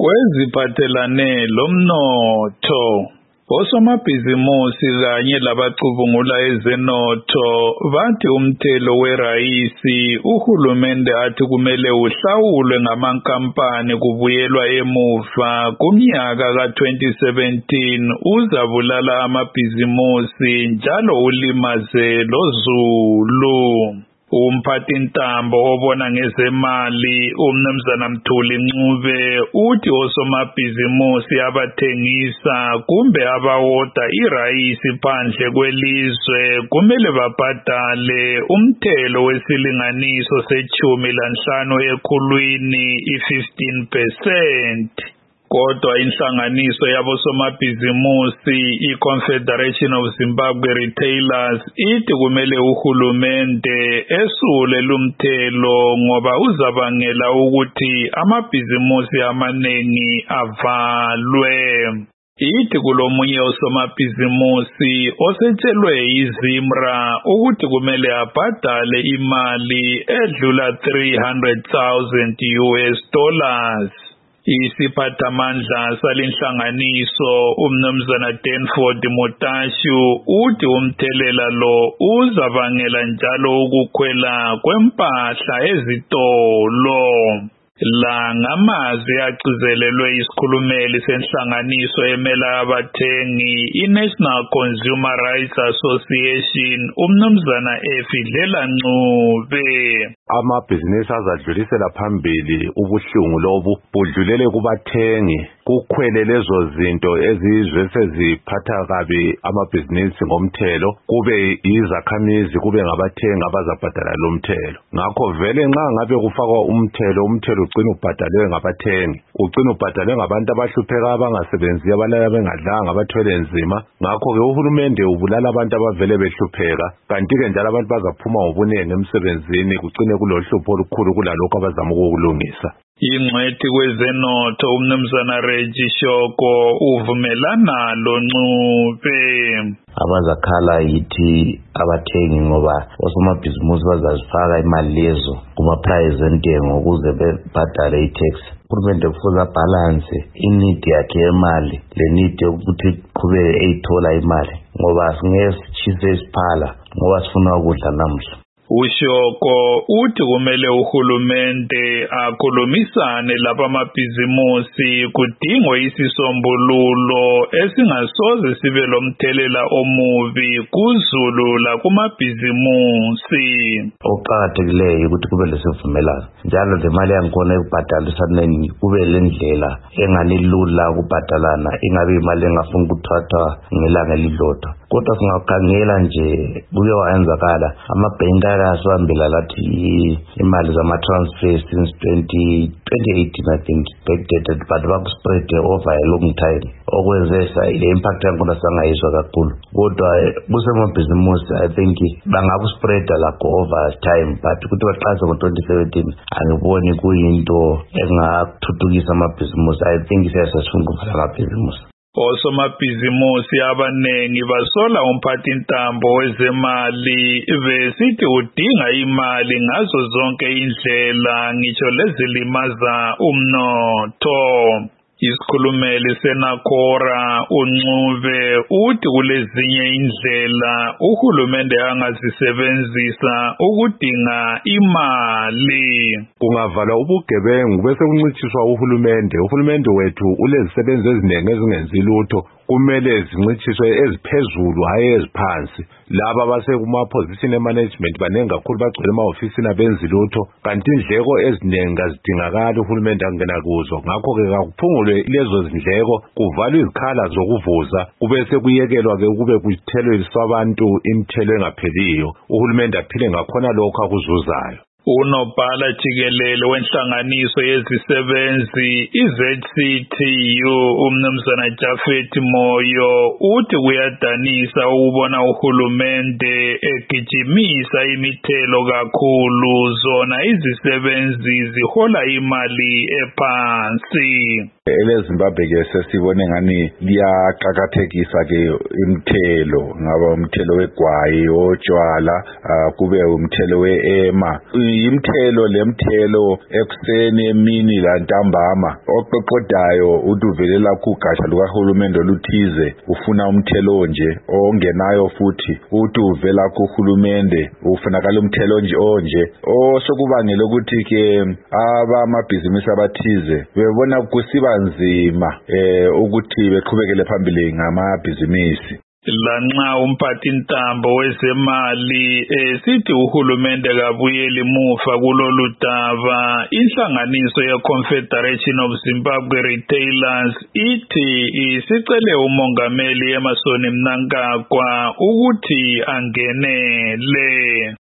kweziphathelane lomnotho. Osomabhizimusi kanye labacubungula ezenotho bathi umthelo werayisi uhulumende athi kumele uhlawulwe ngamankampani kubuyelwa emuva kumnyaka ka-2017 uzabulala amabhizimusi njalo ulimaze lozulu. Umphathintambo obona ngezemali uMnumzana Mthuli Ncube uthi osomabhizimusi abathengisa kumbe abawoda irayisi phandle kwelizwe kumele babhadale umthelo wesilinganiso se-15 ekhulwini i-15%. Kodwa inhlanganiso yabosomabhizimusi i-Confederation of Zimbabwe Retailers ithi kumele uhulumende esule lumthelo ngoba uzabangela ukuthi amabhizimusi amaningi avalwe. Ithi kulomunye osomabhizimusi osetshelwe iZimra ukuthi kumele abhadale imali edlula $300,000. Isiphathamandla salinhlanganiso uMnumzana Danford Mutashu uthi umthelela lo uzabangela njalo ukukhwela kwempahla ezitolo. La ngamazwi agcizelelwe isikhulumeli senhlanganiso emela abathengi iNational Consumer Rights Association uMnumzana Efidlela Ncube. Amabhizinisi azadlulisela phambili ubuhlungu lobu budlulele kubathengi kukhwele lezo zinto ezizwe seziphatha kabi amabhizinisi ngomthelo kube izakhamizi kube ngabathengi abazabhadala lo mthelo. Ngakho vele nxa ngabe kufakwa umthelo ugcina ubhadalwe ngabathengi, ugcina ubhadalwe ngabantu abahlupheka abangasebenzi abalala bengadlanga abathwele nzima. Ngakho ke uhulumende ubulala abantu abavele behlupheka kanti ke njalo abantu bazaphuma ngobunengi emsebenzini kugcine kulohlupho olukhulu kulalokho abazama ukukulungisa. Ingcwethi kwezenotho uMnumzana Reggie Shoko uvumelana lo Ncube. Abazakhala yithi abathengi ngoba osomabhizimusi bazazifaka imali lezo kuma-price entengo ukuze bebhadale i-tax. Uhulumende kufuze abhalanse inidi yakhe yemali lenidi yokuthi qhubeke eyithola imali ngoba singeke sitshise isiphala ngoba sifuna ukudla namhla. Ushoko uthi kumele uhulumende akhulumisane lapha amabhizimusi kudingwe isisombululo esingasoze sibe lomthelela omubi kuzulu lakumabhizimusi. Okuqakathekileyo ukuthi kube lesivumelano njalo le mali yangikhona ekubhadalisaneni kube lendlela engani lula ukubhadalana ingabe imali engafuni ukuthathwa ngelanga elilodwa. Kodwa singakhangela nje kuke wayenzakala amabhenki ayasibambela lathi imali zama-transfer since 2018 I think backdated but bakuspread over a long time okwenze le-impact yankhona sangayiswa kakhulu. Kodwa kusemabhizimusi I think bangakuspreada lakho over time but ukuthi baqalise ngo-2017 angiboni kuyinto engakuthuthukisa amabhizimusi. I think siyasifuna ukuvala amabhizimusi. Osomabhizimusi abanengi basola umphathintambo wezemali besithi udinga imali ngazo zonke indlela ngitsho lezilimaza umnotho. Isikhulumeli seNakora uNcube uthi kulezinye indlela uhulumende angazisebenzisa ukudinga imali. Kungavala ubugebengu bese kuncitshiswa uhulumende wethu ulezisebenzi eziningi ezingenzi lutho kumele zincitshiswe eziphezulu hayi eziphansi. Laba abasekuma-position emanagement banengi kakhulu bagcwele ema-ofisini abenzi lutho kanti indleko eziningi azidingakali uhulumende angena kuzo. Ngakho-ke kakuphungulwe lezo zindleko kuvalwe izikhala zokuvuza kube sekuyekelwa-ke ukube kuthelweliswa abantu imithelo engapheliyo uhulumende aphile ngakhona lokho akuzuzayo. Unobhala jikelele wenhlanganiso yezisebenzi iZCTU uMnumzana Jafet Moyo uthi kuyadanisa ukubona uhulumende egijimisa imithelo kakhulu zona izisebenzi zihola imali ephansi. EleZimbabwe ke sesibone ngani liyaqhakathekisa ke imithelo ngaba umthelo wegwayi otshwala kube umthelo weema imthelo lemthelo ekuseni emini lantambama oqoqodayo uduvelela kugatsha lukahulumende oluthize ufuna umthelo onje ongenayo futhi uduvela kuhulumende ufunakala umthelo onje osokubangela ukuthi ke abamabhizinisi abathize bebona kusiba nzima ukuthi beqhubekele phambili ngamabhizinisi. Lanxa umphathintambo wezemali sithi uhulumende kabuyeli muva kulolu daba, inhlanganiso ye-Confederation of Zimbabwe Retailers ithi isicele umongameli Emmerson Mnangagwa ukuthi angenele.